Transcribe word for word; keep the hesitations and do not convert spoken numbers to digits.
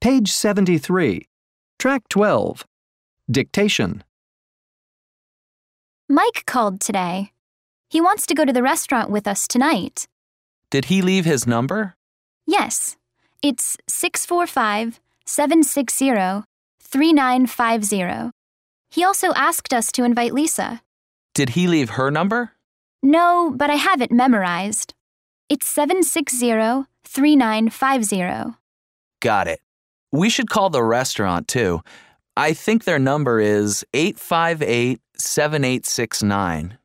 Page seventy-three. Track twelve. Dictation. Mike called today. He wants to go to the restaurant with us tonight. Did he leave his number? Yes. It's six four five, seven six zero, three nine five zero. He also asked us to invite Lisa. Did he leave her number? No, but I have it memorized. It's seven six zero, three nine five zero. Got it. We should call the restaurant, too. I think their number is eight five eight, seven eight six nine.